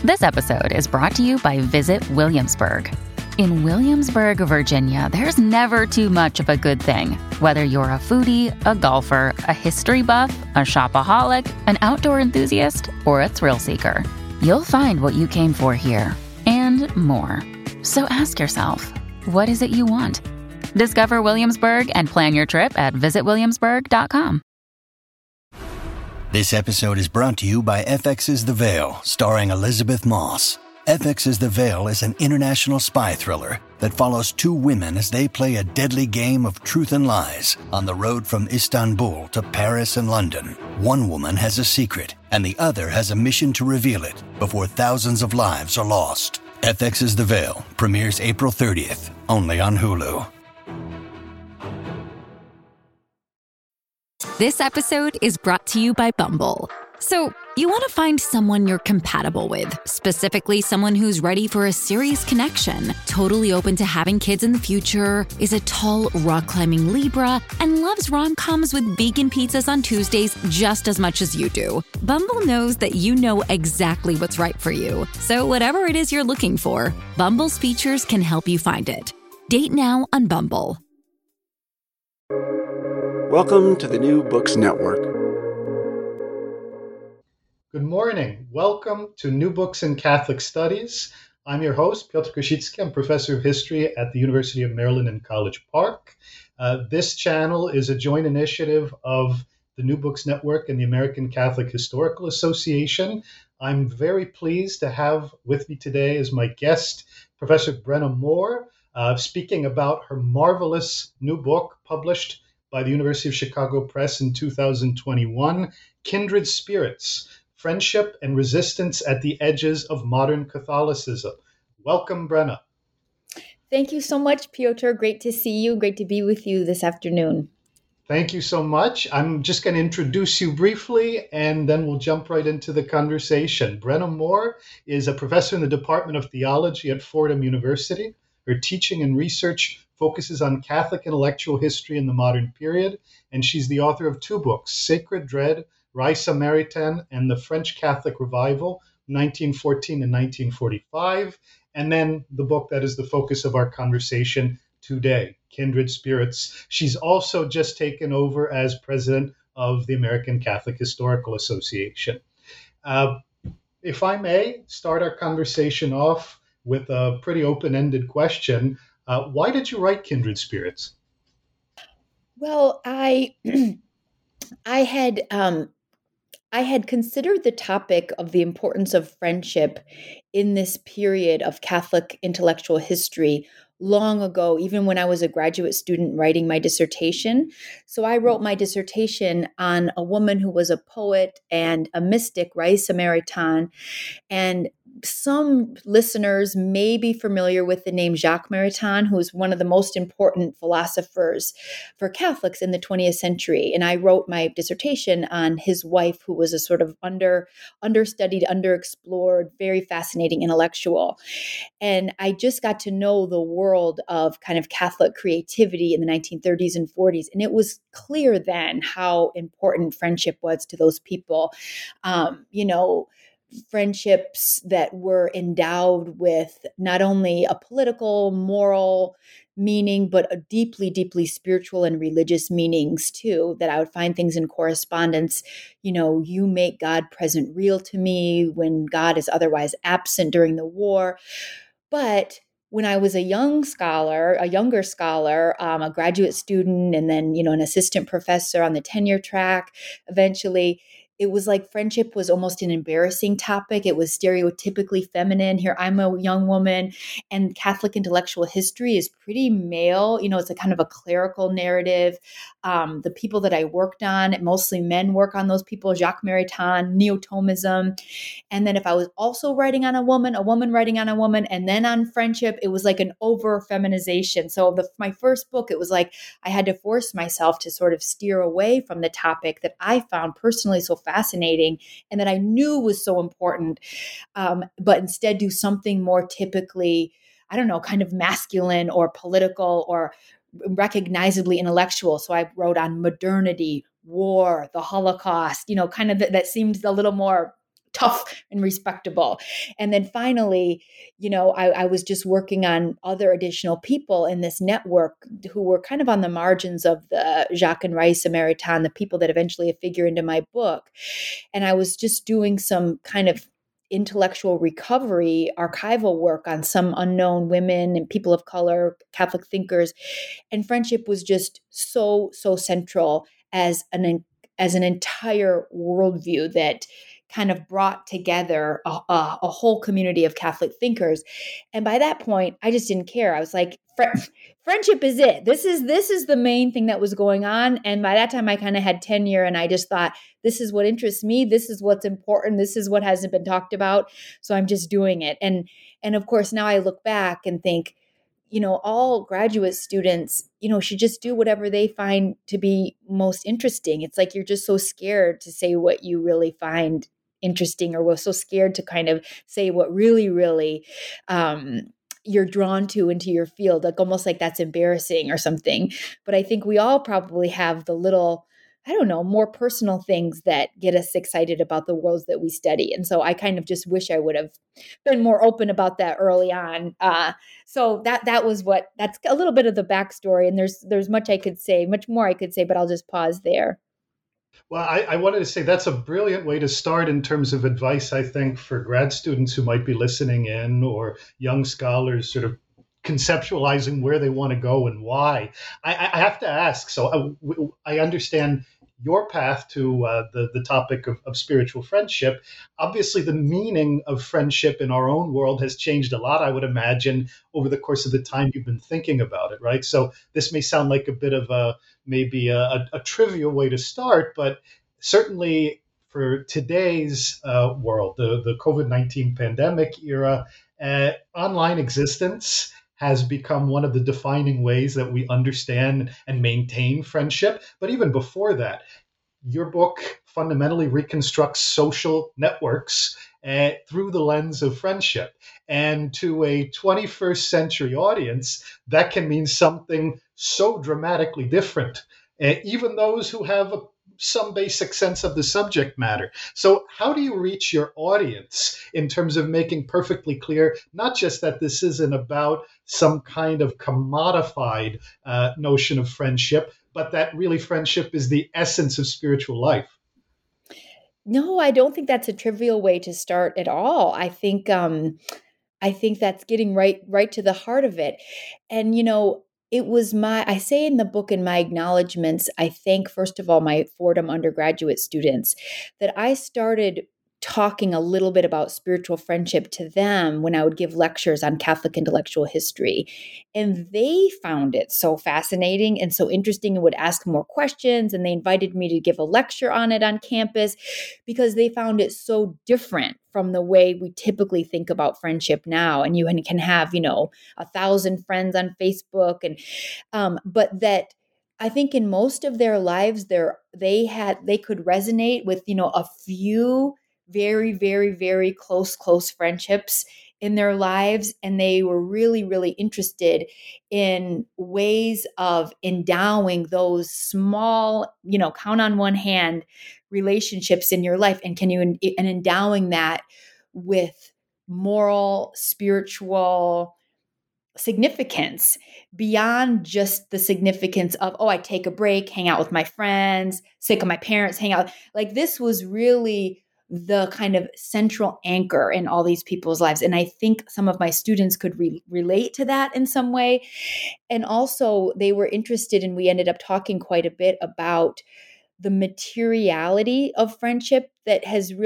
This episode is brought to you by Visit Williamsburg. In Williamsburg, Virginia, there's never too much of a good thing. Whether you're a foodie, a golfer, a history buff, a shopaholic, an outdoor enthusiast, or a thrill seeker, you'll find what you came for here and more. So ask yourself, what is it you want? Discover Williamsburg and plan your trip at visitwilliamsburg.com. This episode is brought to you by FX's The Veil, starring Elizabeth Moss. FX's The Veil is an international spy thriller that follows two women as they play a deadly game of truth and lies on the road from Istanbul to Paris and London. One woman has a secret, and the other has a mission to reveal it before thousands of lives are lost. FX's The Veil premieres April 30th, only on Hulu. This episode is brought to you by Bumble. So, you want to find someone you're compatible with, specifically someone who's ready for a serious connection, totally open to having kids in the future, is a tall, rock-climbing Libra, and loves rom-coms with vegan pizzas on Tuesdays just as much as you do. Bumble knows that you know exactly what's right for you. So whatever it is you're looking for, Bumble's features can help you find it. Date now on Bumble. Welcome to the New Books Network. Good morning. Welcome to New Books in Catholic Studies. I'm your host, Piotr Kosicki. I'm professor of history at the University of Maryland in College Park. This channel is a joint initiative of the New Books Network and the American Catholic Historical Association. I'm very pleased to have with me today as my guest, Professor Brenna Moore, speaking about her marvelous new book published by the University of Chicago Press in 2021, Kindred Spirits, Friendship and Resistance at the Edges of Modern Catholicism. Welcome, Brenna. Thank you so much, Piotr. Great to see you. Great to be with you this afternoon. Thank you so much. I'm just going to introduce you briefly, and then we'll jump right into the conversation. Brenna Moore is a professor in the Department of Theology at Fordham University. Her teaching and research focuses on Catholic intellectual history in the modern period, and she's the author of two books, Sacred Dread, Rise Samaritan, and the French Catholic Revival, 1914 and 1945, and then the book that is the focus of our conversation today, Kindred Spirits. She's also just taken over as president of the American Catholic Historical Association. If I may start our conversation off with a pretty open-ended question, why did you write Kindred Spirits? Well, I had considered the topic of the importance of friendship in this period of Catholic intellectual history long ago, even when I was a graduate student writing my dissertation. So I wrote my dissertation on a woman who was a poet and a mystic, Rise Samaritan, and some listeners may be familiar with the name Jacques Maritain, who is one of the most important philosophers for Catholics in the 20th century. And I wrote my dissertation on his wife, who was a sort of understudied, underexplored, very fascinating intellectual. And I just got to know the world of kind of Catholic creativity in the 1930s and 40s. And it was clear then how important friendship was to those people. Friendships that were endowed with not only a political, moral meaning, but a deeply, deeply spiritual and religious meanings too, that I would find things in correspondence. You make God present real to me when God is otherwise absent during the war. But when I was a younger scholar, a graduate student, and then, an assistant professor on the tenure track, eventually, it was like friendship was almost an embarrassing topic. It was stereotypically feminine. Here, I'm a young woman, and Catholic intellectual history is pretty male. It's a kind of a clerical narrative. The people that I worked on, mostly men work on those people, Jacques Maritain, Neo-Thomism. And then if I was also writing on a woman writing on a woman, and then on friendship, it was like an over-feminization. So my first book, it was like I had to force myself to sort of steer away from the topic that I found personally so fascinating and that I knew was so important, but instead do something more typically, kind of masculine or political or recognizably intellectual. So I wrote on modernity, war, the Holocaust, kind of that seemed a little more tough and respectable. And then finally, I was just working on other additional people in this network who were kind of on the margins of the Jacques and Rice Samaritan, the people that eventually figure into my book. And I was just doing some kind of intellectual recovery, archival work on some unknown women and people of color, Catholic thinkers. And friendship was just so central as an entire worldview that kind of brought together a whole community of Catholic thinkers. And by that point, I just didn't care. I was like, friendship is it. This is the main thing that was going on. And by that time, I kind of had tenure, and I just thought, this is what interests me. This is what's important. This is what hasn't been talked about. So I'm just doing it. And of course, now I look back and think, all graduate students, should just do whatever they find to be most interesting. It's like you're just so scared to say what you really find interesting, or we're so scared to kind of say what really, really you're drawn to into your field, like almost like that's embarrassing or something. But I think we all probably have the little, I don't know, more personal things that get us excited about the worlds that we study. And so I kind of just wish I would have been more open about that early on. So that's a little bit of the backstory. And there's much more I could say, but I'll just pause there. Well, I wanted to say that's a brilliant way to start in terms of advice, I think, for grad students who might be listening in, or young scholars sort of conceptualizing where they want to go and why. I have to ask, so I understand your path to the topic of spiritual friendship. Obviously, the meaning of friendship in our own world has changed a lot, I would imagine, over the course of the time you've been thinking about it, right? So this may sound like a bit of maybe a trivial way to start, but certainly for today's world, the COVID-19 pandemic era, online existence has become one of the defining ways that we understand and maintain friendship. But even before that, your book fundamentally reconstructs social networks through the lens of friendship. And to a 21st century audience, that can mean something so dramatically different, even those who have some basic sense of the subject matter. So how do you reach your audience in terms of making perfectly clear, not just that this isn't about some kind of commodified notion of friendship, but that really friendship is the essence of spiritual life? No, I don't think that's a trivial way to start at all. I think that's getting right to the heart of it. And I say in the book, in my acknowledgments, I thank, first of all, my Fordham undergraduate students, that I started talking a little bit about spiritual friendship to them when I would give lectures on Catholic intellectual history. And they found it so fascinating and so interesting, and would ask more questions. And they invited me to give a lecture on it on campus because they found it so different from the way we typically think about friendship now. And you can have, 1,000 friends on Facebook, and but that I think in most of their lives, they could resonate with, a few very, very, very close friendships in their lives. And they were really, really interested in ways of endowing those small, count on one hand relationships in your life. And and endowing that with moral, spiritual significance beyond just the significance of, I take a break, hang out with my friends, sick of my parents, hang out. Like, this was really the kind of central anchor in all these people's lives. And I think some of my students could relate to that in some way. And also they were interested, and we ended up talking quite a bit about the materiality of friendship that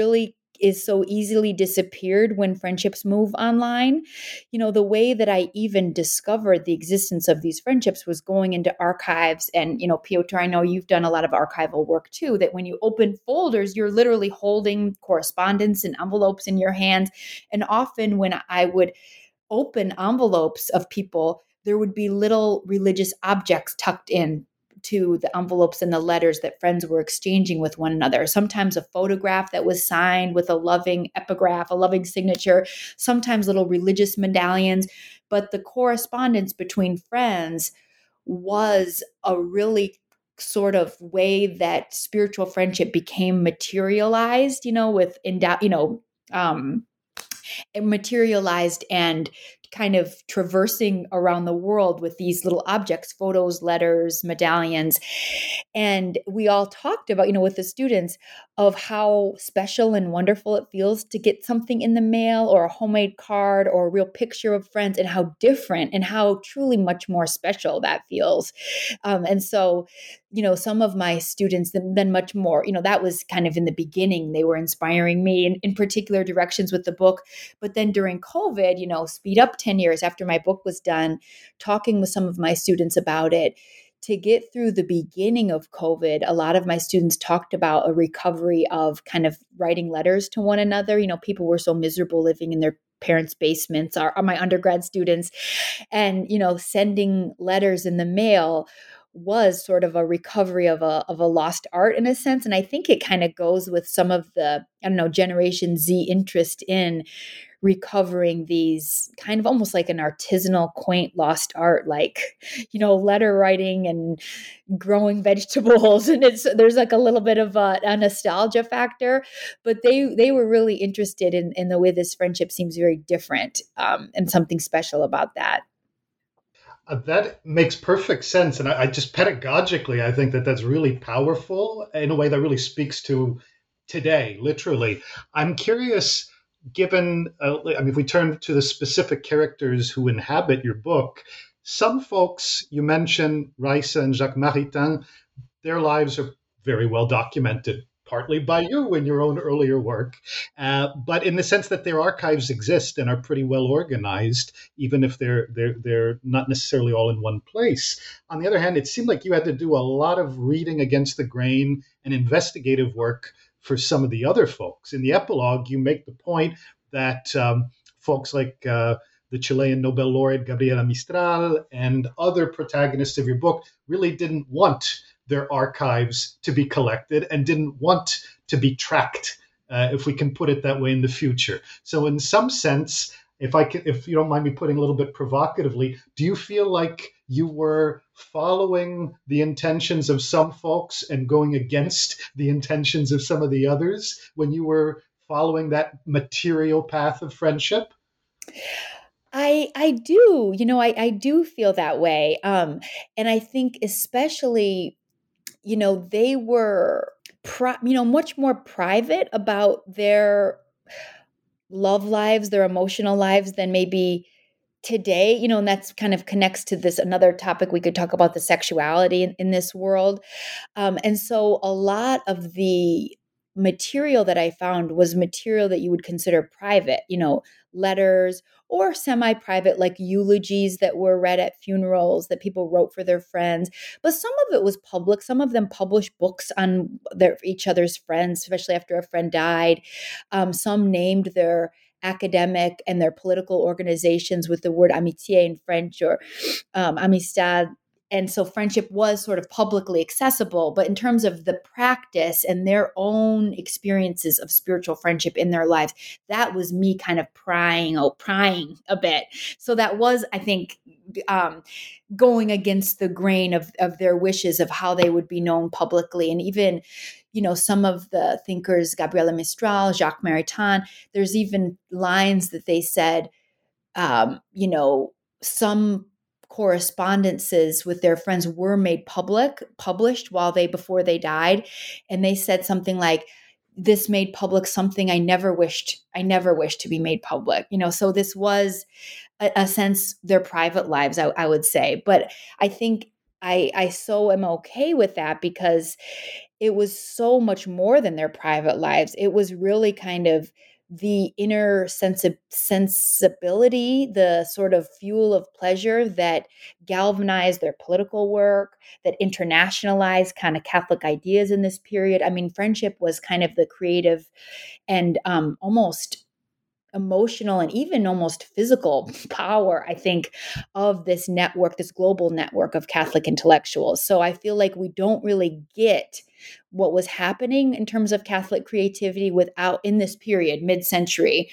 is so easily disappeared when friendships move online. The way that I even discovered the existence of these friendships was going into archives. And, Piotr, I know you've done a lot of archival work too, that when you open folders, you're literally holding correspondence and envelopes in your hands. And often when I would open envelopes of people, there would be little religious objects tucked in to the envelopes and the letters that friends were exchanging with one another. Sometimes a photograph that was signed with a loving epigraph, a loving signature, sometimes little religious medallions. But the correspondence between friends was a really sort of way that spiritual friendship became materialized, with materialized and kind of traversing around the world with these little objects, photos, letters, medallions. And we all talked about, with the students, of how special and wonderful it feels to get something in the mail or a homemade card or a real picture of friends, and how different and how truly much more special that feels. And so, some of my students, then much more, that was kind of in the beginning, they were inspiring me in particular directions with the book. But then during COVID, speed up 10 years after my book was done, talking with some of my students about it, to get through the beginning of COVID, a lot of my students talked about a recovery of kind of writing letters to one another. People were so miserable living in their parents' basements, are my undergrad students. And, sending letters in the mail was sort of a recovery of a lost art in a sense. And I think it kind of goes with some of the, Generation Z interest in recovering these kind of almost like an artisanal, quaint, lost art, like, letter writing and growing vegetables. And there's like a little bit of a nostalgia factor, but they were really interested in the way this friendship seems very different, and something special about that. That makes perfect sense. And I just pedagogically, I think that that's really powerful in a way that really speaks to today, literally. I'm curious, given, if we turn to the specific characters who inhabit your book, some folks, you mentioned Raissa and Jacques Maritain, their lives are very well documented, partly by you in your own earlier work, but in the sense that their archives exist and are pretty well organized, even if they're not necessarily all in one place. On the other hand, it seemed like you had to do a lot of reading against the grain and investigative work for some of the other folks. In the epilogue, you make the point that folks like the Chilean Nobel laureate Gabriela Mistral and other protagonists of your book really didn't want their archives to be collected and didn't want to be tracked, if we can put it that way, in the future. So in some sense, if you don't mind me putting a little bit provocatively, do you feel like you were following the intentions of some folks and going against the intentions of some of the others when you were following that material path of friendship? I do, I do feel that way. And I think especially, they were, much more private about their love lives, their emotional lives than maybe today, and that's kind of connects to this another topic we could talk about, the sexuality in this world. And so a lot of the material that I found was material that you would consider private, letters or semi-private, like eulogies that were read at funerals that people wrote for their friends. But some of it was public. Some of them published books on each other's friends, especially after a friend died. Some named their academic and their political organizations with the word amitié in French, or amistad. And so friendship was sort of publicly accessible, but in terms of the practice and their own experiences of spiritual friendship in their lives, that was me kind of prying a bit. So that was, I think, going against the grain of their wishes of how they would be known publicly. And even, some of the thinkers, Gabriela Mistral, Jacques Maritain, there's even lines that they said, some correspondences with their friends were made published before they died. And they said something like, this made public something I never wished to be made public. So this was a sense, their private lives, I would say. But I think I so am okay with that, because it was so much more than their private lives. It was really kind of the inner sensibility, the sort of fuel of pleasure that galvanized their political work, that internationalized kind of Catholic ideas in this period. I mean, friendship was kind of the creative and almost emotional and even almost physical power, I think, of this network, this global network of Catholic intellectuals. So I feel like we don't really get what was happening in terms of Catholic creativity in this period, mid-century,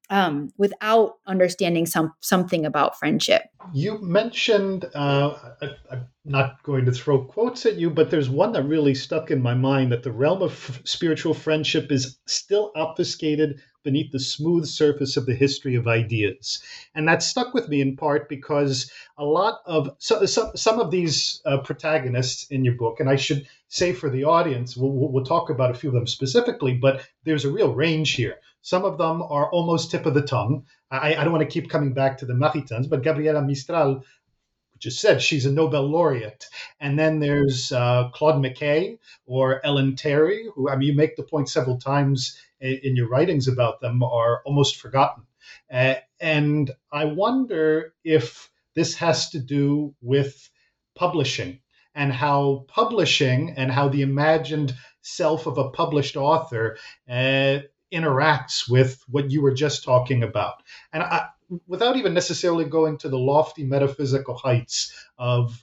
without understanding something about friendship. You mentioned, I'm not going to throw quotes at you, but there's one that really stuck in my mind, that the realm of spiritual friendship is still obfuscated beneath the smooth surface of the history of ideas. And that stuck with me in part because a lot of some of these protagonists in your book, and I should say for the audience, we'll talk about a few of them specifically, but there's a real range here. Some of them are almost tip of the tongue. I don't want to keep coming back to the Maritans, but Gabriela Mistral just said she's a Nobel laureate. And then there's Claude McKay or Ellen Terry, who, I mean, you make the point several times in your writings about them, are almost forgotten. And I wonder if this has to do with publishing and how the imagined self of a published author interacts with what you were just talking about. And without even necessarily going to the lofty metaphysical heights of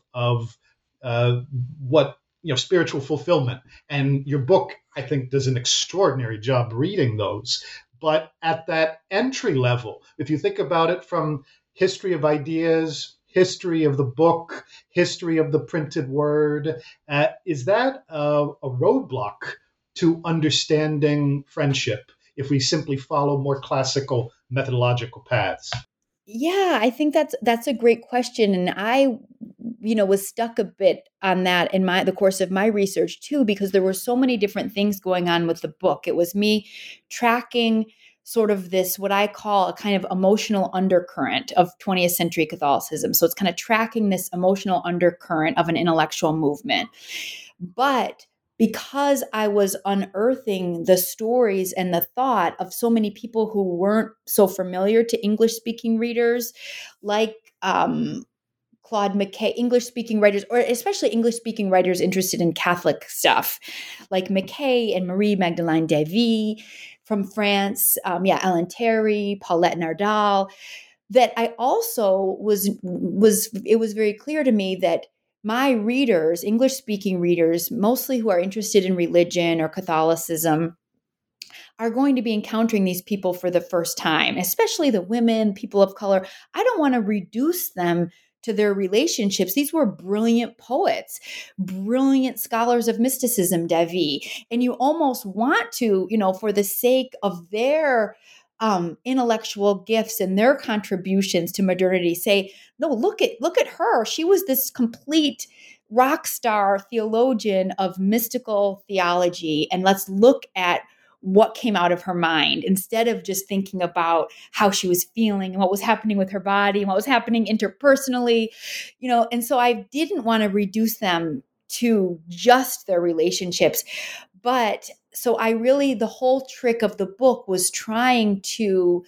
what, spiritual fulfillment. And your book, I think, does an extraordinary job reading those. But at that entry level, if you think about it from history of ideas, history of the book, history of the printed word, is that a roadblock to understanding friendship if we simply follow more classical methodological paths? Yeah, I think that's a great question, and I, was stuck a bit on that in the course of my research too, because there were so many different things going on with the book. It was me tracking sort of this, what I call a kind of emotional undercurrent of 20th century Catholicism. So it's kind of tracking this emotional undercurrent of an intellectual movement, but because I was unearthing the stories and the thought of so many people who weren't so familiar to English-speaking readers, like Claude McKay, English-speaking writers, or especially English-speaking writers interested in Catholic stuff, like McKay and Marie Magdalene Davy from France, Ellen Terry, Paulette Nardal, that I also it was very clear to me that my readers, English-speaking readers, mostly who are interested in religion or Catholicism, are going to be encountering these people for the first time, especially the women, people of color. I don't want to reduce them to their relationships. These were brilliant poets, brilliant scholars of mysticism, Davy. And you almost want to, for the sake of their intellectual gifts and their contributions to modernity, say, no, look at her. She was this complete rock star theologian of mystical theology. And let's look at what came out of her mind instead of just thinking about how she was feeling and what was happening with her body and what was happening interpersonally, and so I didn't want to reduce them to just their relationships. But so the whole trick of the book was trying to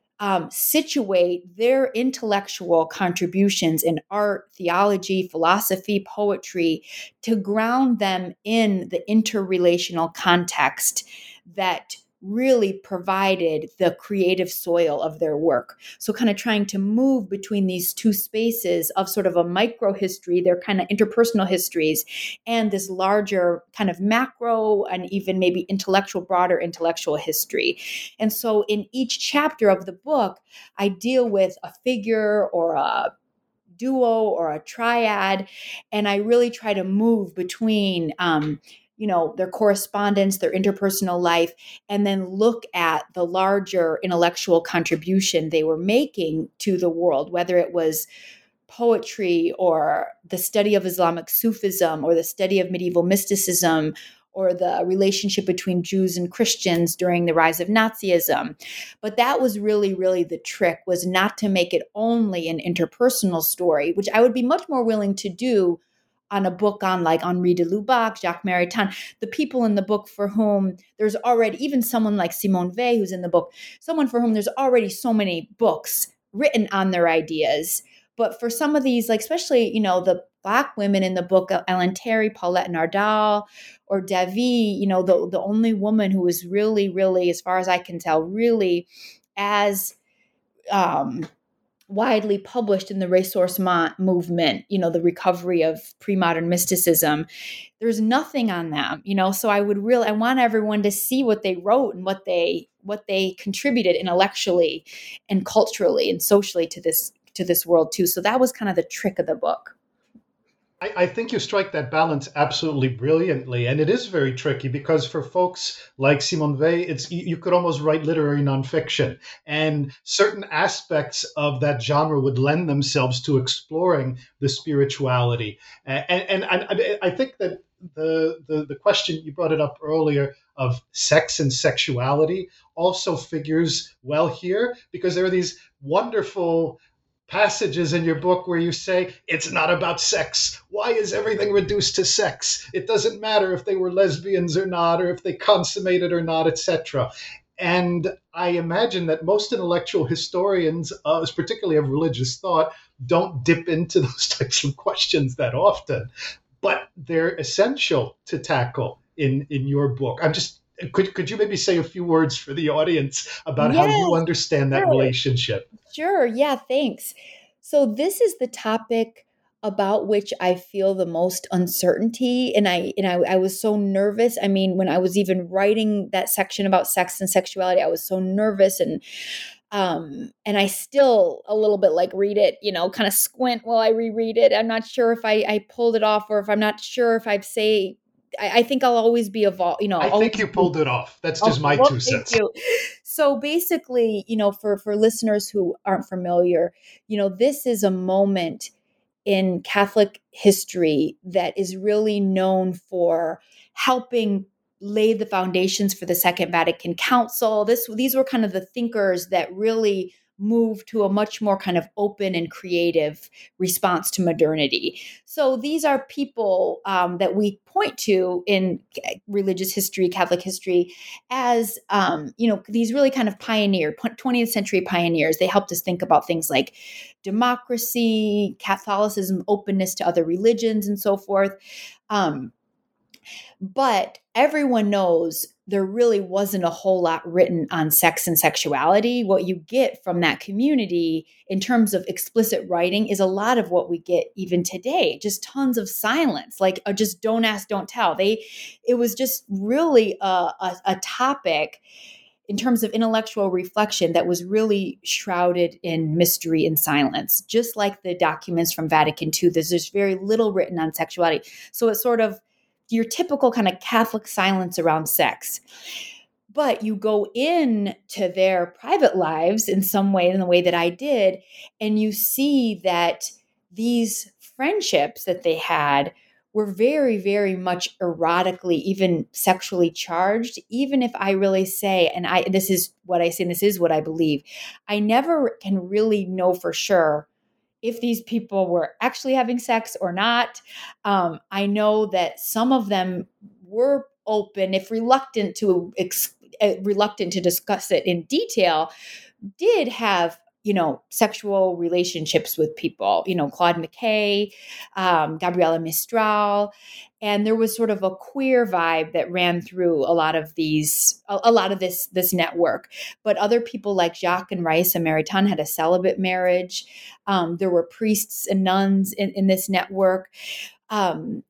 situate their intellectual contributions in art, theology, philosophy, poetry, to ground them in the interrelational context that really provided the creative soil of their work. So kind of trying to move between these two spaces of sort of a micro history, their kind of interpersonal histories, and this larger kind of macro and even maybe broader intellectual history. And so in each chapter of the book, I deal with a figure or a duo or a triad, and I really try to move between their correspondence, their interpersonal life, and then look at the larger intellectual contribution they were making to the world, whether it was poetry or the study of Islamic Sufism or the study of medieval mysticism or the relationship between Jews and Christians during the rise of Nazism. But that was really, really the trick, was not to make it only an interpersonal story, which I would be much more willing to do on a book on like Henri de Lubac, Jacques Maritain, the people in the book for whom there's already, even someone like Simone Weil who's in the book, someone for whom there's already so many books written on their ideas. But for some of these, like especially, the Black women in the book, Ellen Terry, Paulette Nardal, or Davy, the only woman who was really, really, as far as I can tell, really as widely published in the ressourcement movement, the recovery of pre-modern mysticism. There's nothing on them, so I want everyone to see what they wrote and what they contributed intellectually and culturally and socially to this world too. So that was kind of the trick of the book. I think you strike that balance absolutely brilliantly, and it is very tricky because for folks like Simone Weil, you could almost write literary nonfiction, and certain aspects of that genre would lend themselves to exploring the spirituality. And I think that the question you brought it up earlier of sex and sexuality also figures well here, because there are these wonderful passages in your book where you say it's not about sex. Why is everything reduced to sex? It doesn't matter if they were lesbians or not, or if they consummated or not, etc. And I imagine that most intellectual historians, particularly of religious thought, don't dip into those types of questions that often, but they're essential to tackle in your book. Could you maybe say a few words for the audience about how you understand that relationship? Sure. Yeah, thanks. So this is the topic about which I feel the most uncertainty. And I was so nervous. I mean, when I was even writing that section about sex and sexuality, I was so nervous and I still a little bit like read it, kind of squint while I reread it. I'm not sure if I pulled it off, or if I'm not sure if I say, I think I'll always be evolved. I think you pulled it off. That's just my 2 cents. Thank you. So basically, for listeners who aren't familiar, this is a moment in Catholic history that is really known for helping lay the foundations for the Second Vatican Council. These were kind of the thinkers that really moved to a much more kind of open and creative response to modernity. So these are people that we point to in religious history, Catholic history, as these really kind of 20th century pioneers. They helped us think about things like democracy, Catholicism, openness to other religions, and so forth. But everyone knows there really wasn't a whole lot written on sex and sexuality. What you get from that community in terms of explicit writing is a lot of what we get even today, just tons of silence, like just don't ask, don't tell. It was just really a topic in terms of intellectual reflection that was really shrouded in mystery and silence, just like the documents from Vatican II. There's just very little written on sexuality. So it's sort of your typical kind of Catholic silence around sex. But you go into their private lives in some way, in the way that I did, and you see that these friendships that they had were very, very much erotically, even sexually charged. Even if I really say, and this is what I say, and this is what I believe, I never can really know for sure if these people were actually having sex or not. I know that some of them were open, if reluctant to discuss it in detail, did have sexual relationships with people, Claude McKay, Gabriela Mistral. And there was sort of a queer vibe that ran through a lot of this network. But other people like Jacques and Raissa Maritain had a celibate marriage. There were priests and nuns in this network. But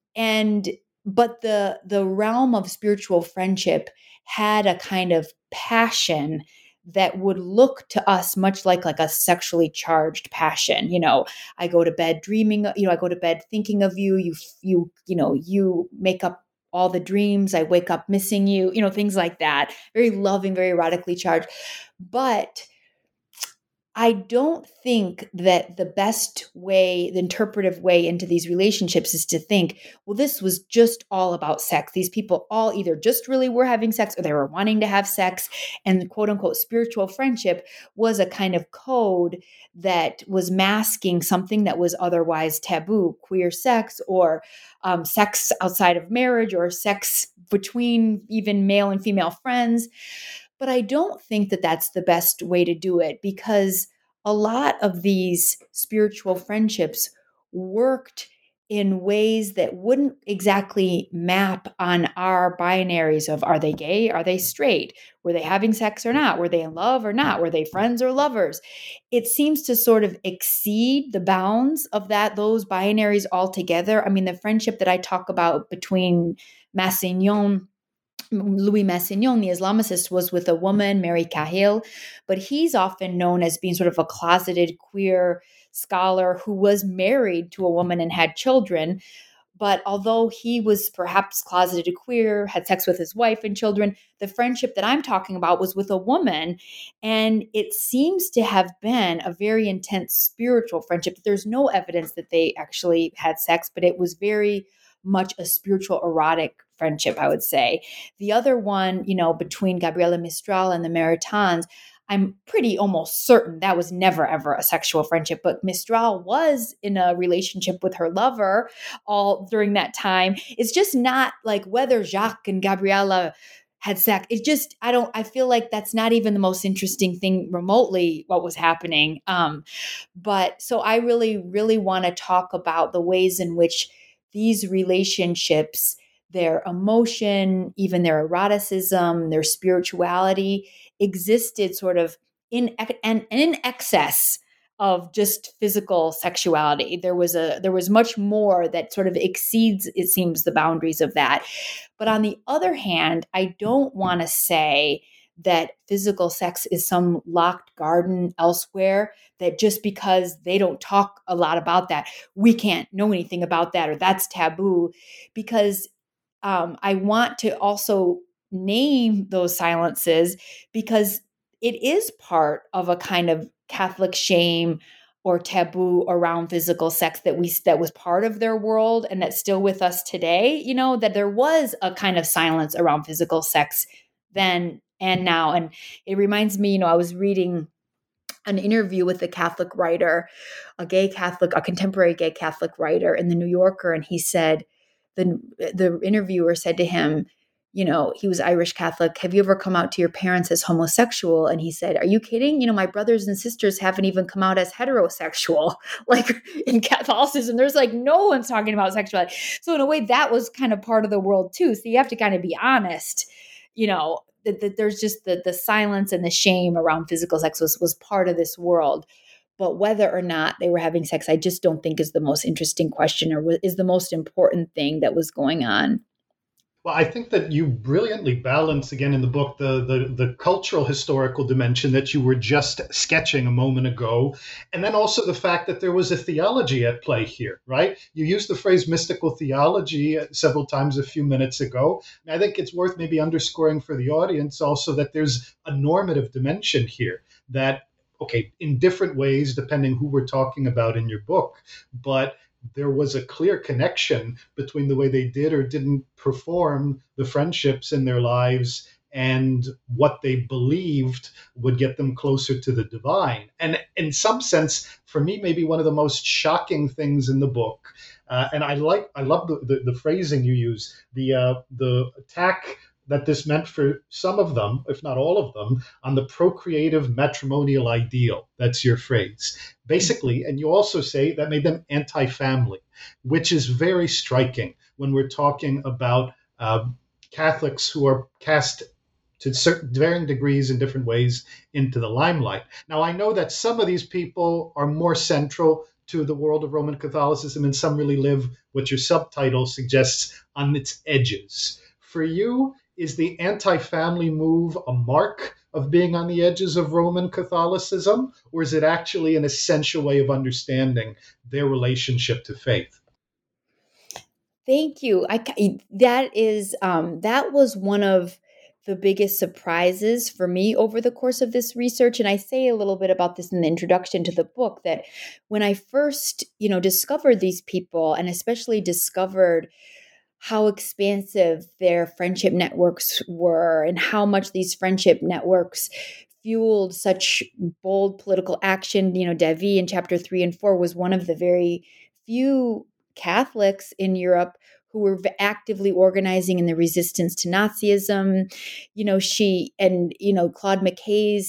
the realm of spiritual friendship had a kind of passion that would look to us much like a sexually charged passion. I go to bed dreaming, I go to bed thinking of you, you make up all the dreams. I wake up missing you, things like that. Very loving, very erotically charged. But I don't think that the best way, the interpretive way into these relationships is to think, well, this was just all about sex. These people all either just really were having sex or they were wanting to have sex. And the quote unquote spiritual friendship was a kind of code that was masking something that was otherwise taboo, queer sex or sex outside of marriage or sex between even male and female friends. But I don't think that that's the best way to do it, because a lot of these spiritual friendships worked in ways that wouldn't exactly map on our binaries of, are they gay? Are they straight? Were they having sex or not? Were they in love or not? Were they friends or lovers? It seems to sort of exceed the bounds of those binaries altogether. I mean, the friendship that I talk about between Louis Massignon, the Islamicist, was with a woman, Mary Cahill, but he's often known as being sort of a closeted queer scholar who was married to a woman and had children. But although he was perhaps closeted queer, had sex with his wife and children, the friendship that I'm talking about was with a woman. And it seems to have been a very intense spiritual friendship. There's no evidence that they actually had sex, but it was very much a spiritual erotic friendship, I would say. The other one, between Gabriela Mistral and the Maritans, I'm pretty almost certain that was never, ever a sexual friendship. But Mistral was in a relationship with her lover all during that time. It's just not like whether Jacques and Gabriela had sex. I feel like that's not even the most interesting thing remotely what was happening. But so I really, really want to talk about the ways in which these relationships, their emotion, even their eroticism, their spirituality existed sort of in excess of just physical sexuality. There was much more that sort of exceeds, it seems, the boundaries of that. But on the other hand, I don't want to say that physical sex is some locked garden elsewhere, that just because they don't talk a lot about that, we can't know anything about that, or that's taboo. Because I want to also name those silences, because it is part of a kind of Catholic shame or taboo around physical sex that was part of their world and that's still with us today. That there was a kind of silence around physical sex then and now. And it reminds me, I was reading an interview with a Catholic writer, a contemporary gay Catholic writer in the New Yorker, and he said, the interviewer said to him, he was Irish Catholic, have you ever come out to your parents as homosexual? And he said, are you kidding? My brothers and sisters haven't even come out as heterosexual. Like in Catholicism, there's like no one's talking about sexuality. So in a way, that was kind of part of the world too. So you have to kind of be honest, that there's just the silence and the shame around physical sex was part of this world. But whether or not they were having sex, I just don't think is the most interesting question, or is the most important thing that was going on. Well, I think that you brilliantly balance, again, in the book, the cultural historical dimension that you were just sketching a moment ago, and then also the fact that there was a theology at play here, right? You used the phrase mystical theology several times a few minutes ago. And I think it's worth maybe underscoring for the audience also that there's a normative dimension here that, okay, in different ways, depending who we're talking about in your book, but there was a clear connection between the way they did or didn't perform the friendships in their lives and what they believed would get them closer to the divine. And in some sense, for me, maybe one of the most shocking things in the book, and I love the phrasing you use, the attack that this meant for some of them, if not all of them, on the procreative matrimonial ideal. That's your phrase. Basically, and you also say that made them anti-family, which is very striking when we're talking about Catholics who are cast to certain varying degrees in different ways into the limelight. Now, I know that some of these people are more central to the world of Roman Catholicism, and some really live, what your subtitle suggests, on its edges. For you, is the anti-family move a mark of being on the edges of Roman Catholicism, or is it actually an essential way of understanding their relationship to faith? Thank you. That was one of the biggest surprises for me over the course of this research. And I say a little bit about this in the introduction to the book, that when I first, discovered these people, and especially discovered how expansive their friendship networks were and how much these friendship networks fueled such bold political action. Davy in chapter 3 and 4 was one of the very few Catholics in Europe who were actively organizing in the resistance to Nazism. She and, Claude McKay's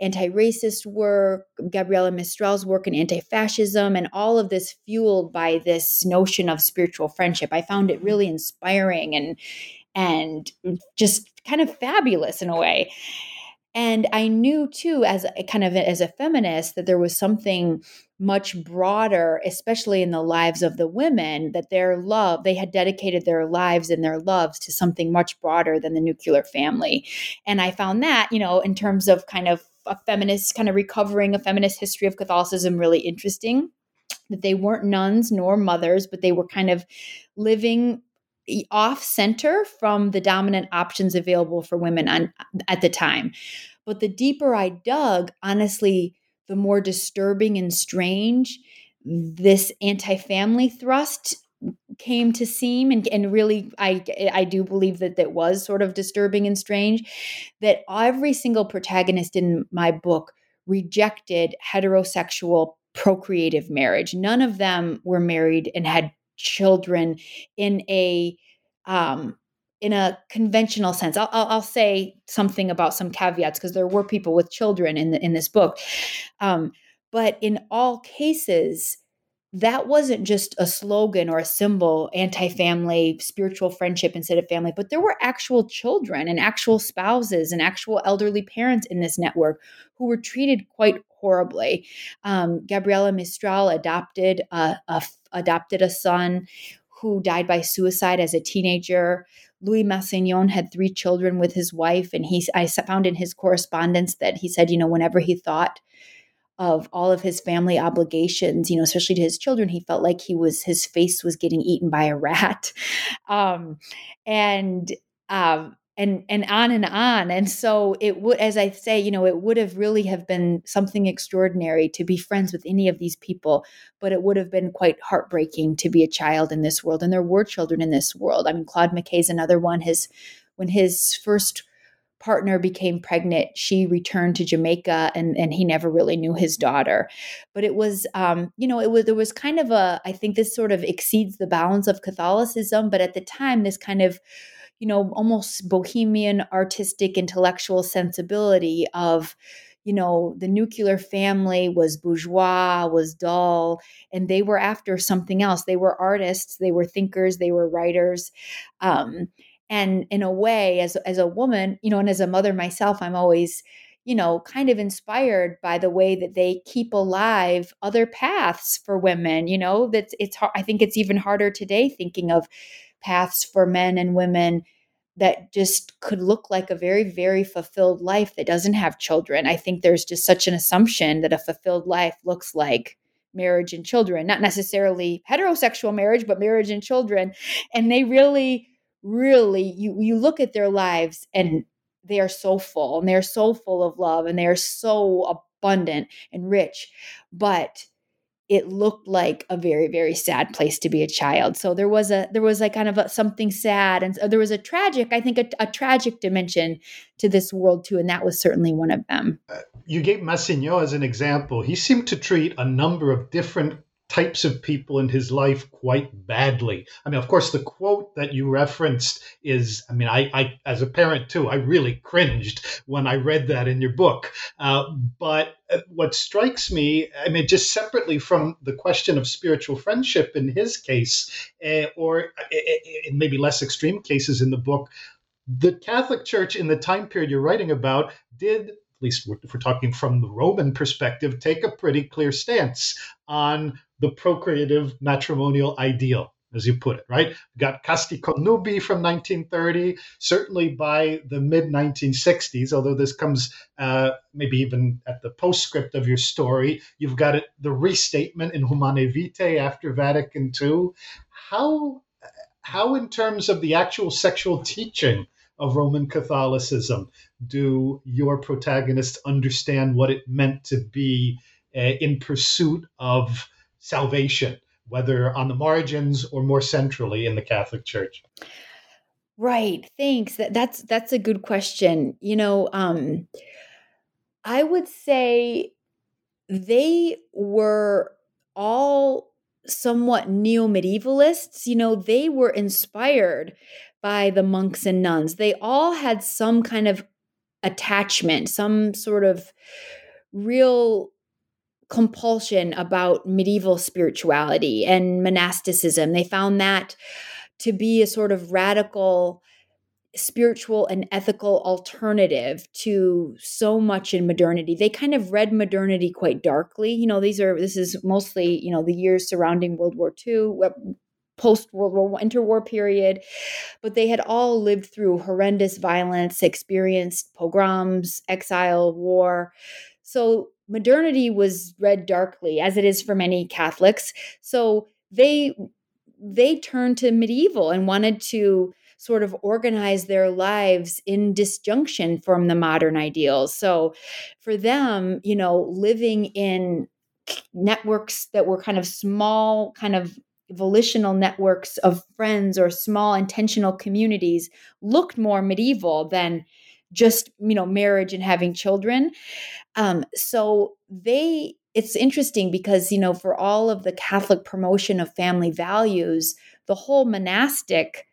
anti-racist work, Gabriela Mistral's work in anti-fascism, and all of this fueled by this notion of spiritual friendship. I found it really inspiring and just kind of fabulous in a way. And I knew too, as a feminist, that there was something much broader, especially in the lives of the women, that they had dedicated their lives and their loves to something much broader than the nuclear family. And I found that, in terms of kind of a feminist, kind of recovering a feminist history of Catholicism, really interesting. That they weren't nuns nor mothers, but they were kind of living off center from the dominant options available for women at the time. But the deeper I dug, honestly, the more disturbing and strange this anti-family thrust came to seem. And really, I do believe that was sort of disturbing and strange, that every single protagonist in my book rejected heterosexual procreative marriage. None of them were married and had children in a conventional sense. I'll say something about some caveats, because there were people with children in this book, but in all cases, that wasn't just a slogan or a symbol, anti-family, spiritual friendship instead of family, but there were actual children and actual spouses and actual elderly parents in this network who were treated quite horribly. Gabriela Mistral adopted a son who died by suicide as a teenager. Louis Massignon had 3 children with his wife, and I found in his correspondence that he said, whenever he thought of all of his family obligations, especially to his children, he felt like his face was getting eaten by a rat, and on and on. And so it would, as I say, it would have really have been something extraordinary to be friends with any of these people, but it would have been quite heartbreaking to be a child in this world. And there were children in this world. I mean, Claude McKay's another one. When his first partner became pregnant, she returned to Jamaica, and he never really knew his daughter. But it was, there was kind of I think this sort of exceeds the bounds of Catholicism, but at the time, this kind of, almost bohemian, artistic, intellectual sensibility of, the nuclear family was bourgeois, was dull, and they were after something else. They were artists, they were thinkers, they were writers. And in a way, as a woman, and as a mother myself, I'm always, kind of inspired by the way that they keep alive other paths for women. It's hard. I think it's even harder today thinking of paths for men and women that just could look like a very, very fulfilled life that doesn't have children. I think there's just such an assumption that a fulfilled life looks like marriage and children, not necessarily heterosexual marriage, but marriage and children. And they really, you look at their lives and they are so full, and they're so full of love, and they are so abundant and rich, but it looked like a very, very sad place to be a child. So there was like kind of something sad, and there was a tragic, I think a tragic dimension to this world too, and that was certainly one of them. You gave Massignon as an example. He seemed to treat a number of different types of people in his life quite badly. I mean, of course, the quote that you referenced is, I mean, I as a parent too, I really cringed when I read that in your book. But what strikes me, I mean, just separately from the question of spiritual friendship in his case, or in maybe less extreme cases in the book, the Catholic Church in the time period you're writing about did, at least if we're talking from the Roman perspective, take a pretty clear stance on the procreative matrimonial ideal, as you put it, right? We got Casti Connubii from 1930, certainly by the mid-1960s, although this comes maybe even at the postscript of your story. You've got the restatement in Humanae Vitae after Vatican II. How in terms of the actual sexual teaching of Roman Catholicism do your protagonists understand what it meant to be in pursuit of salvation, whether on the margins or more centrally in the Catholic Church? Right. Thanks. That's a good question. I would say they were all somewhat neo-medievalists. They were inspired by the monks and nuns. They all had some kind of attachment, some sort of real compulsion about medieval spirituality and monasticism. They found that to be a sort of radical spiritual and ethical alternative to so much in modernity. They kind of read modernity quite darkly. This is mostly, the years surrounding World War II, post-World War I, interwar period, but they had all lived through horrendous violence, experienced pogroms, exile, war. So modernity was read darkly, as it is for many Catholics. So they turned to medieval and wanted to sort of organize their lives in disjunction from the modern ideals. So for them, living in networks that were kind of small, kind of volitional networks of friends or small intentional communities looked more medieval than just, marriage and having children. It's interesting because, for all of the Catholic promotion of family values, the whole monastic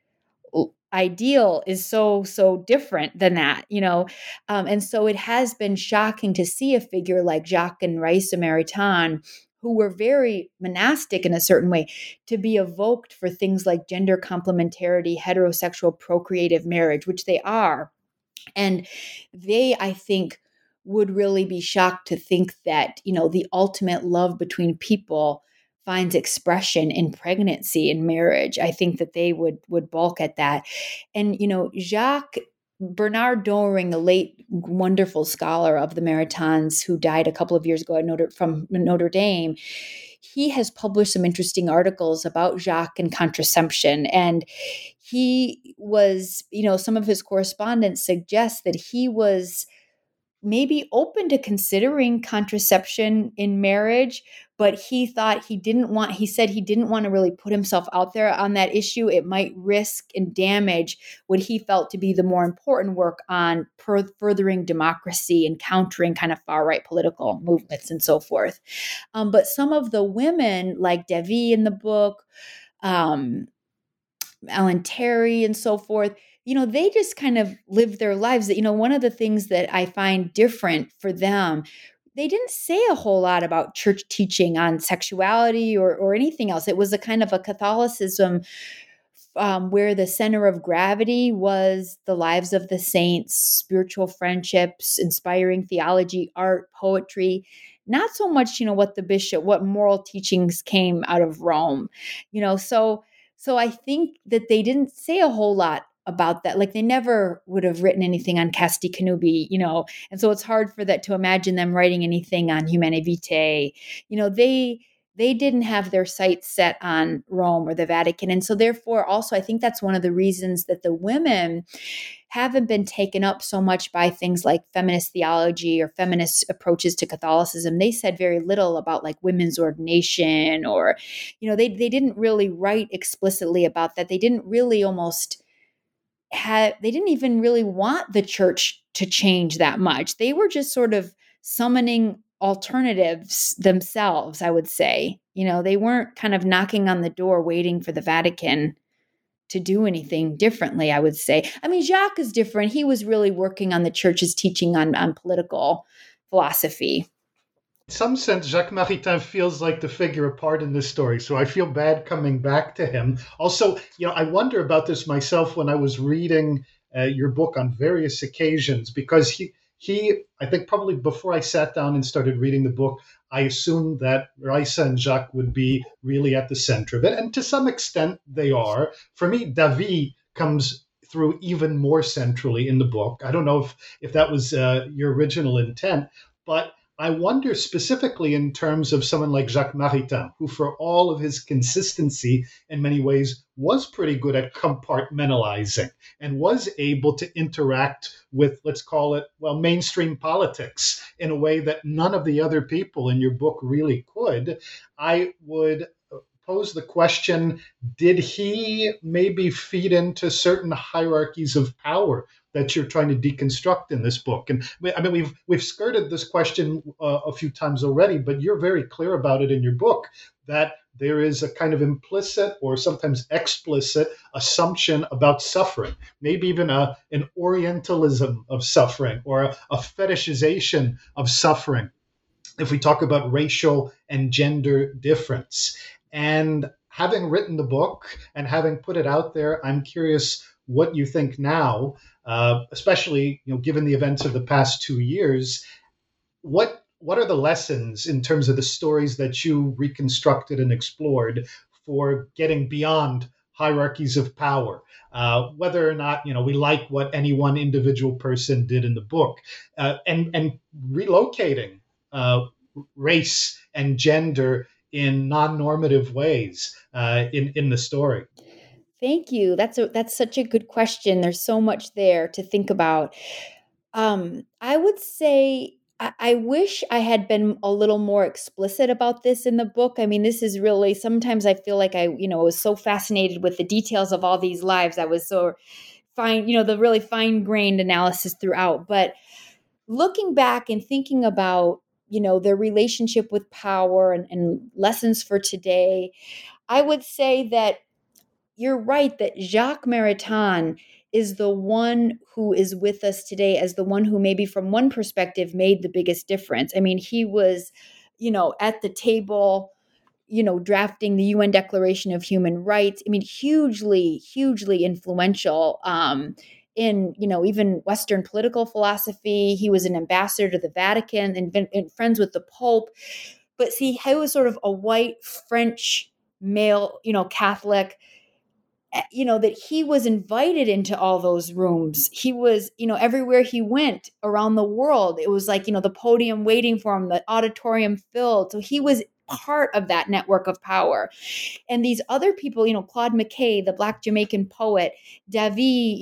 ideal is so different than that, and so it has been shocking to see a figure like Jacques and Raissa Maritain, who were very monastic in a certain way, to be evoked for things like gender complementarity, heterosexual procreative marriage, which they are. And they, I think, would really be shocked to think that, the ultimate love between people finds expression in pregnancy and marriage. I think that they would balk at that. And, Bernard Doering, the late wonderful scholar of the Maritains who died a couple of years ago from Notre Dame, he has published some interesting articles about Jacques and contraception. And he was, some of his correspondence suggests that he was maybe open to considering contraception in marriage, but he said he didn't want to really put himself out there on that issue. It might risk and damage what he felt to be the more important work on furthering democracy and countering kind of far-right political movements and so forth. But some of the women, like Devi in the book, Ellen Terry and so forth, they just kind of live their lives. One of the things that I find different for them, they didn't say a whole lot about church teaching on sexuality or anything else. It was a kind of a Catholicism where the center of gravity was the lives of the saints, spiritual friendships, inspiring theology, art, poetry, not so much, what moral teachings came out of Rome, So I think that they didn't say a whole lot about that. Like, they never would have written anything on Casti Connubii, and so it's hard for that to imagine them writing anything on Humanae Vitae. They didn't have their sights set on Rome or the Vatican. And so therefore also, I think that's one of the reasons that the women haven't been taken up so much by things like feminist theology or feminist approaches to Catholicism. They said very little about like women's ordination, or, they didn't really write explicitly about that. They didn't really they didn't even really want the church to change that much. They were just sort of summoning alternatives themselves, I would say. They weren't kind of knocking on the door waiting for the Vatican to do anything differently, I would say. I mean, Jacques is different. He was really working on the church's teaching on political philosophy. In some sense, Jacques Maritain feels like the figure apart in this story, so I feel bad coming back to him. Also, I wonder about this myself when I was reading your book on various occasions, because he, I think probably before I sat down and started reading the book, I assumed that Raissa and Jacques would be really at the center of it. And to some extent, they are. For me, David comes through even more centrally in the book. I don't know if that was your original intent, but I wonder specifically in terms of someone like Jacques Maritain, who for all of his consistency in many ways was pretty good at compartmentalizing and was able to interact with, let's call it, mainstream politics in a way that none of the other people in your book really could. I would pose the question, did he maybe feed into certain hierarchies of power that you're trying to deconstruct in this book? And I mean, we've skirted this question a few times already, but you're very clear about it in your book, that there is a kind of implicit or sometimes explicit assumption about suffering, maybe even an Orientalism of suffering or a fetishization of suffering if we talk about racial and gender difference. And having written the book and having put it out there, I'm curious what you think now, especially given the events of the past 2 years. What are the lessons in terms of the stories that you reconstructed and explored for getting beyond hierarchies of power, whether or not we like what any one individual person did in the book, and relocating race and gender in non-normative ways in the story? Thank you. That's such a good question. There's so much there to think about. I would say I wish I had been a little more explicit about this in the book. I mean, this is really, sometimes I feel like I was so fascinated with the details of all these lives. I was so fine, the really fine-grained analysis throughout. But looking back and thinking about, their relationship with power and lessons for today, I would say that you're right that Jacques Maritain is the one who is with us today as the one who maybe from one perspective made the biggest difference. I mean, he was, at the table, drafting the UN Declaration of Human Rights. I mean, hugely, hugely influential in, even Western political philosophy. He was an ambassador to the Vatican and friends with the Pope. But see, he was sort of a white French male, Catholic, that he was invited into all those rooms. He was, everywhere he went around the world, it was like, the podium waiting for him, the auditorium filled. So he was part of that network of power. And these other people, Claude McKay, the Black Jamaican poet, Davy,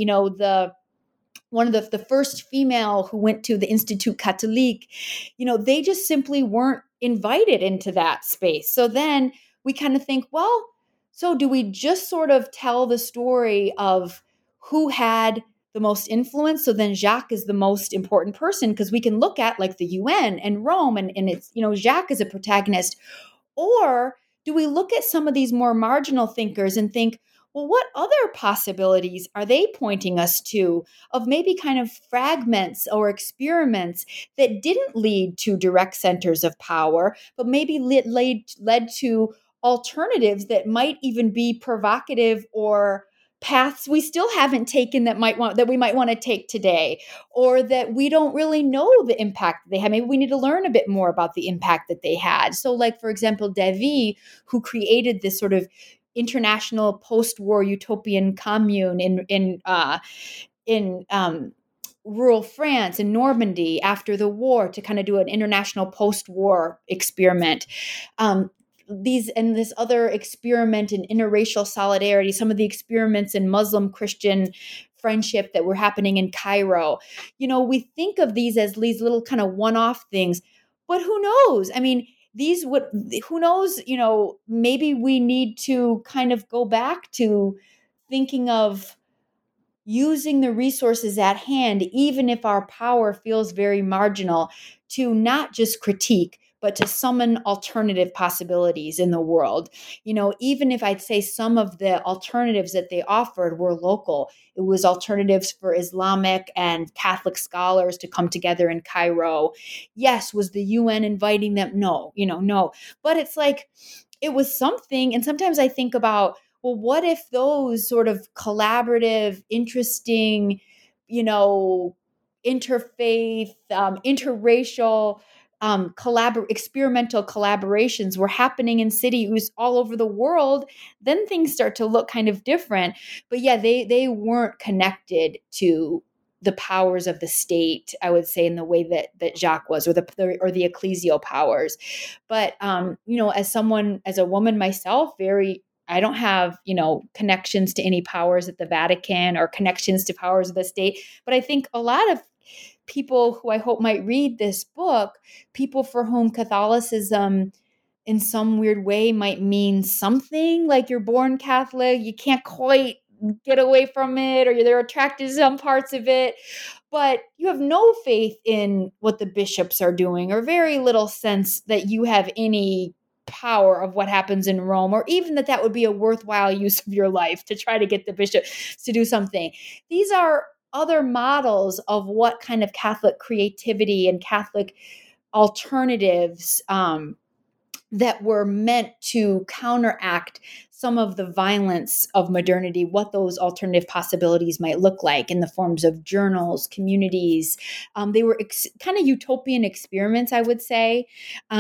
one of the first female who went to the Institut Catholique, they just simply weren't invited into that space. So then we kind of think, well, so do we just sort of tell the story of who had the most influence? So then Jacques is the most important person because we can look at like the UN and Rome and it's, Jacques is a protagonist. Or do we look at some of these more marginal thinkers and think, well, what other possibilities are they pointing us to of maybe kind of fragments or experiments that didn't lead to direct centers of power, but maybe led to alternatives that might even be provocative or paths we still haven't taken that we might want to take today, or that we don't really know the impact that they had. Maybe we need to learn a bit more about the impact that they had. So like, for example, Davy, who created this sort of international post-war utopian commune in rural France in Normandy after the war to kind of do an international post-war experiment. This other experiment in interracial solidarity, some of the experiments in Muslim Christian friendship that were happening in Cairo. We think of these as these little kind of one-off things, but who knows? I mean, who knows, maybe we need to kind of go back to thinking of using the resources at hand, even if our power feels very marginal, to not just critique, but to summon alternative possibilities in the world. Even if I'd say some of the alternatives that they offered were local, it was alternatives for Islamic and Catholic scholars to come together in Cairo. Yes, was the UN inviting them? No, no. But it's like, it was something. And sometimes I think about, well, what if those sort of collaborative, interesting, interfaith, interracial, experimental collaborations were happening in cities all over the world, then things start to look kind of different. But yeah, they weren't connected to the powers of the state, I would say, in the way that Jacques was, or the ecclesial powers. But as a woman myself, I don't have, connections to any powers at the Vatican or connections to powers of the state. But I think a lot of people who I hope might read this book, people for whom Catholicism in some weird way might mean something, like you're born Catholic, you can't quite get away from it, or they're attracted to some parts of it, but you have no faith in what the bishops are doing, or very little sense that you have any power of what happens in Rome, or even that would be a worthwhile use of your life to try to get the bishops to do something. These are other models of what kind of Catholic creativity and Catholic alternatives that were meant to counteract some of the violence of modernity, what those alternative possibilities might look like in the forms of journals, communities. They were kind of utopian experiments, I would say.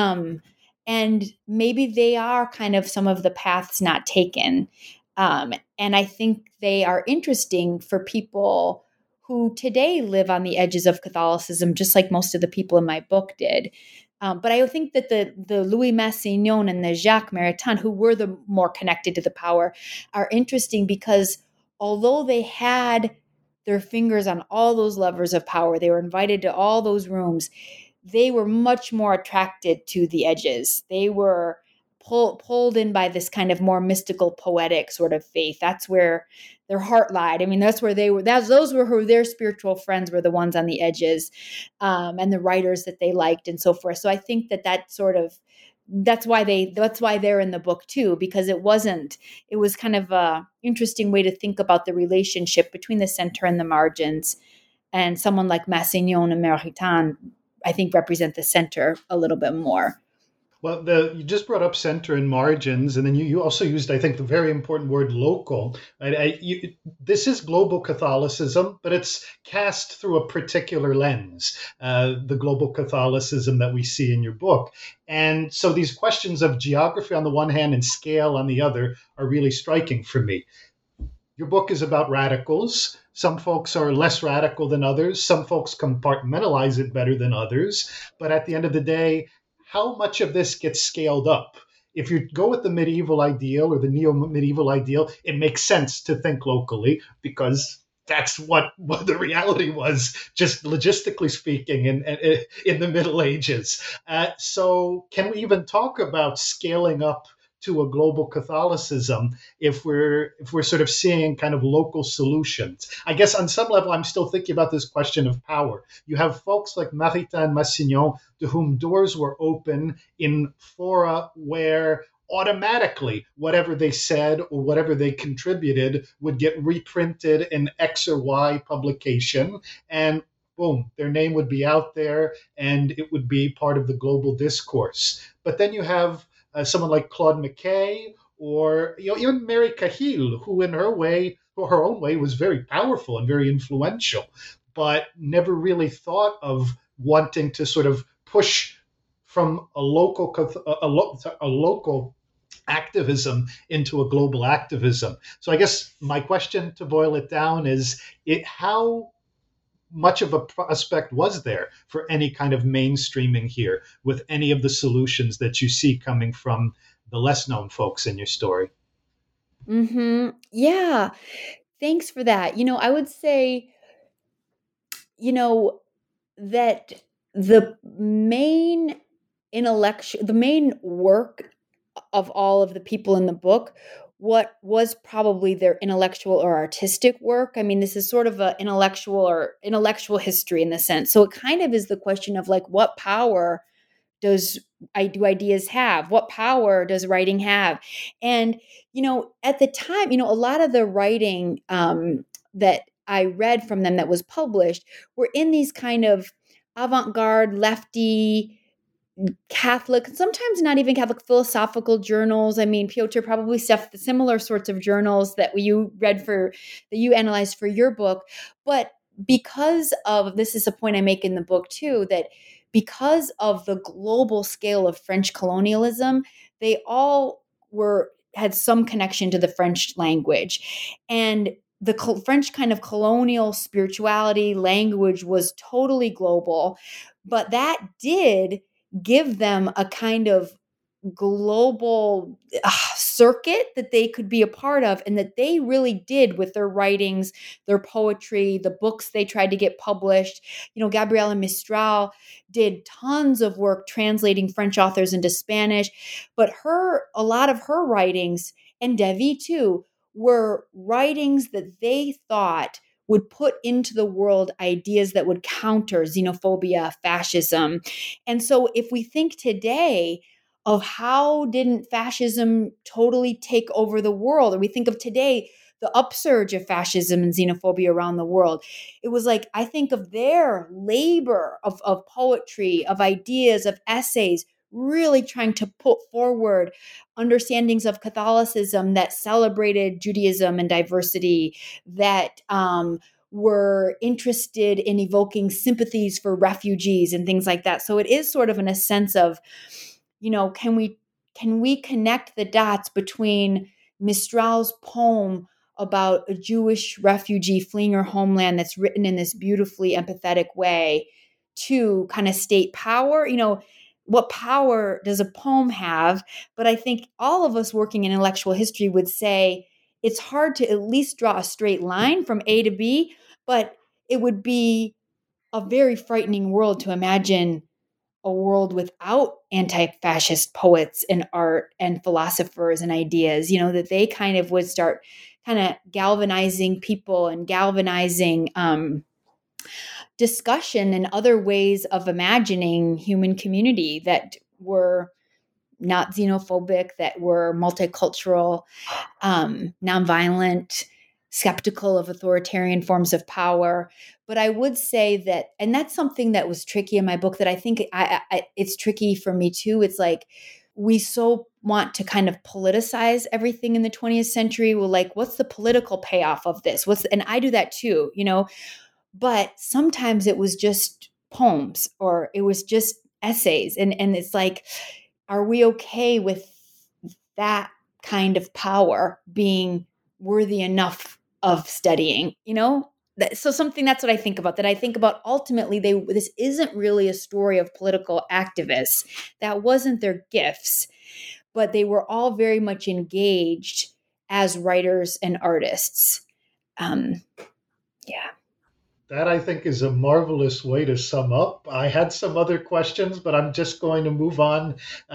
And maybe they are kind of some of the paths not taken. And I think they are interesting for people who today live on the edges of Catholicism, just like most of the people in my book did. But I think that the Louis Massignon and the Jacques Maritain, who were the more connected to the power, are interesting because although they had their fingers on all those levers of power, they were invited to all those rooms, they were much more attracted to the edges. They were pulled in by this kind of more mystical, poetic sort of faith. That's where their heart lied. I mean, that's where they were. Those were who their spiritual friends were, the ones on the edges, and the writers that they liked, and so forth. So I think that's why they're in the book too, because it was kind of a interesting way to think about the relationship between the center and the margins. And someone like Massignon and Maritain, I think, represent the center a little bit more. Well, you just brought up center and margins, and then you also used, I think, the very important word local. This is global Catholicism, but it's cast through a particular lens, the global Catholicism that we see in your book. And so these questions of geography on the one hand and scale on the other are really striking for me. Your book is about radicals. Some folks are less radical than others. Some folks compartmentalize it better than others. But at the end of the day, how much of this gets scaled up? If you go with the medieval ideal or the neo-medieval ideal, it makes sense to think locally because that's what the reality was, just logistically speaking, in the Middle Ages. So can we even talk about scaling up to a global Catholicism if we're sort of seeing kind of local solutions? I guess on some level, I'm still thinking about this question of power. You have folks like Maritain and Massignon to whom doors were open in fora where automatically whatever they said or whatever they contributed would get reprinted in X or Y publication, and boom, their name would be out there and it would be part of the global discourse. But then you have someone like Claude McKay, or even Mary Cahill, who in her own way, was very powerful and very influential, but never really thought of wanting to sort of push from a local activism into a global activism. So I guess my question, to boil it down, is how much of a prospect was there for any kind of mainstreaming here with any of the solutions that you see coming from the less known folks in your story? Mm-hmm. Yeah. Thanks for that. I would say, that the main the main work of all of the people in the book, what was probably their intellectual or artistic work. I mean, this is sort of an intellectual history in the sense. So it kind of is the question of like, what power do ideas have? What power does writing have? And, at the time, a lot of the writing that I read from them that was published were in these kind of avant-garde, lefty, Catholic, sometimes not even Catholic, philosophical journals. I mean, Piotr probably stuff the similar sorts of journals that you analyzed for your book. But because of, this is a point I make in the book too, that because of the global scale of French colonialism, they all had some connection to the French language. And the French kind of colonial spirituality language was totally global, but that did give them a kind of global circuit that they could be a part of, and that they really did with their writings, their poetry, the books they tried to get published. Gabriela Mistral did tons of work translating French authors into Spanish, but a lot of her writings, and Davy too, were writings that they thought would put into the world ideas that would counter xenophobia, fascism. And so if we think today, of how didn't fascism totally take over the world? Or we think of today, the upsurge of fascism and xenophobia around the world. It was like, I think of their labor of poetry, of ideas, of essays, really trying to put forward understandings of Catholicism that celebrated Judaism and diversity, that were interested in evoking sympathies for refugees and things like that. So it is sort of in a sense of, can we connect the dots between Mistral's poem about a Jewish refugee fleeing her homeland that's written in this beautifully empathetic way to kind of state power? What power does a poem have? But I think all of us working in intellectual history would say it's hard to at least draw a straight line from A to B, but it would be a very frightening world to imagine a world without anti-fascist poets and art and philosophers and ideas, that they kind of would start kind of galvanizing people and galvanizing discussion and other ways of imagining human community that were not xenophobic, that were multicultural, nonviolent, skeptical of authoritarian forms of power. But I would say that, and that's something that was tricky in my book that I think it's tricky for me too. It's like, we so want to kind of politicize everything in the 20th century. Well, like, what's the political payoff of this? And I do that too, but sometimes it was just poems or it was just essays. And it's like, are we okay with that kind of power being worthy enough of studying, So something, that's what I think about, that I think about ultimately this isn't really a story of political activists. That wasn't their gifts, but they were all very much engaged as writers and artists. Yeah. That, I think, is a marvelous way to sum up. I had some other questions, but I'm just going to move on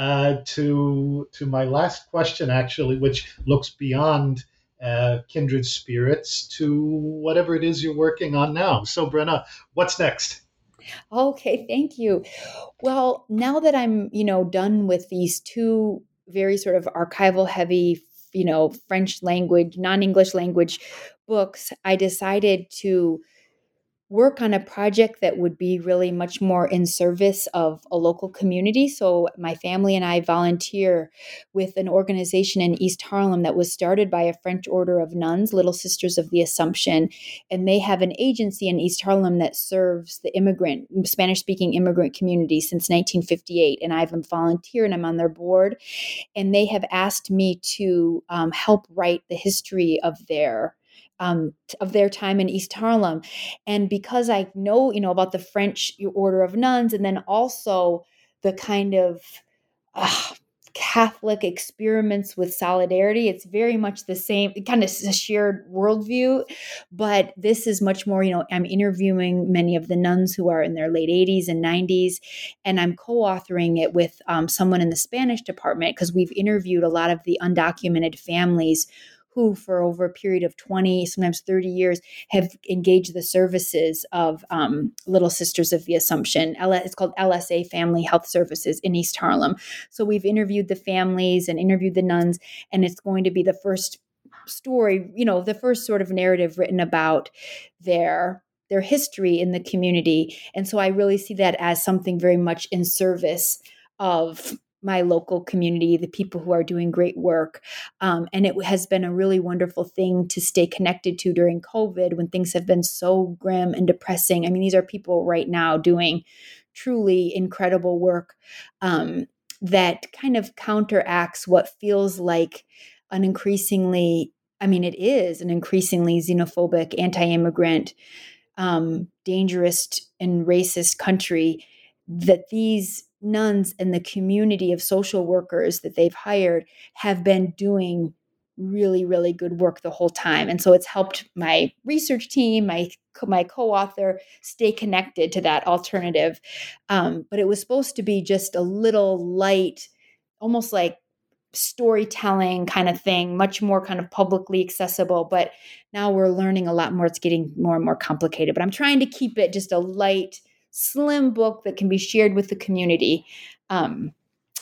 to my last question, actually, which looks beyond Kindred Spirits to whatever it is you're working on now. So, Brenna, what's next? Okay, thank you. Well, now that I'm, done with these two very sort of archival heavy, French language, non-English language books, I decided to work on a project that would be really much more in service of a local community. So my family and I volunteer with an organization in East Harlem that was started by a French order of nuns, Little Sisters of the Assumption. And they have an agency in East Harlem that serves the Spanish-speaking immigrant community since 1958. And I'm a volunteer and I'm on their board. And they have asked me to help write the history of their time in East Harlem. And because I know, about the French order of nuns, and then also the kind of Catholic experiments with solidarity, it's very much the same, kind of a shared worldview. But this is much more, I'm interviewing many of the nuns who are in their late 80s and 90s, and I'm co-authoring it with someone in the Spanish department, because we've interviewed a lot of the undocumented families who for over a period of 20, sometimes 30 years, have engaged the services of Little Sisters of the Assumption. It's called LSA Family Health Services in East Harlem. So we've interviewed the families and interviewed the nuns, and it's going to be the first story, the first sort of narrative written about their history in the community. And so I really see that as something very much in service of my local community, the people who are doing great work. And it has been a really wonderful thing to stay connected to during COVID, when things have been so grim and depressing. I mean, these are people right now doing truly incredible work that kind of counteracts what feels like it is an increasingly xenophobic, anti-immigrant, dangerous and racist country, that these nuns and the community of social workers that they've hired have been doing really, really good work the whole time. And so it's helped my research team, my co-author, stay connected to that alternative. But it was supposed to be just a little light, almost like storytelling kind of thing, much more kind of publicly accessible. But now we're learning a lot more. It's getting more and more complicated. But I'm trying to keep it just a light, slim book that can be shared with the community.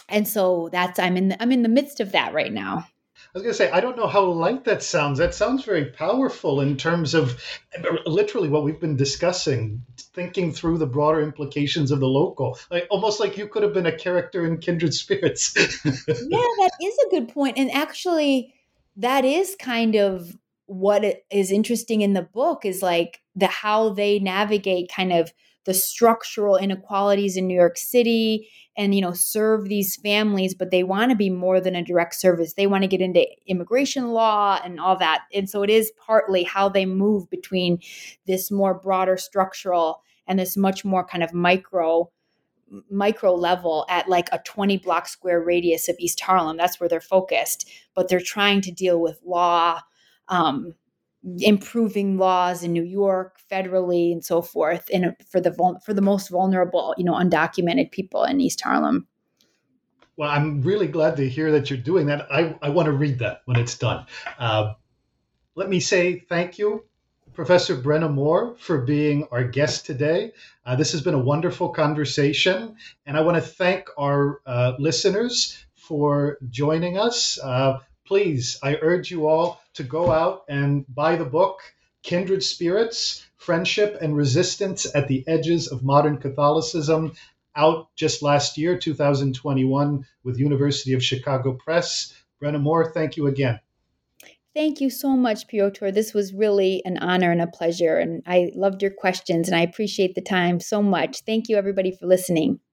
And so I'm in the midst of that right now. I was going to say, I don't know how light that sounds. That sounds very powerful in terms of literally what we've been discussing, thinking through the broader implications of the local, like almost like you could have been a character in Kindred Spirits. Yeah, that is a good point. And actually, that is kind of what is interesting in the book is like how they navigate kind of the structural inequalities in New York City and, serve these families, but they want to be more than a direct service. They want to get into immigration law and all that. And so it is partly how they move between this more broader structural and this much more kind of micro level at like a 20 block square radius of East Harlem. That's where they're focused, but they're trying to deal with law, improving laws in New York, federally, and so forth, and for the most vulnerable, undocumented people in East Harlem. Well, I'm really glad to hear that you're doing that. I want to read that when it's done. Let me say thank you, Professor Brenna Moore, for being our guest today. This has been a wonderful conversation, and I want to thank our listeners for joining us. Please, I urge you all to go out and buy the book, Kindred Spirits, Friendship and Resistance at the Edges of Modern Catholicism, out just last year, 2021, with University of Chicago Press. Brenna Moore, thank you again. Thank you so much, Piotr. This was really an honor and a pleasure, and I loved your questions, and I appreciate the time so much. Thank you, everybody, for listening.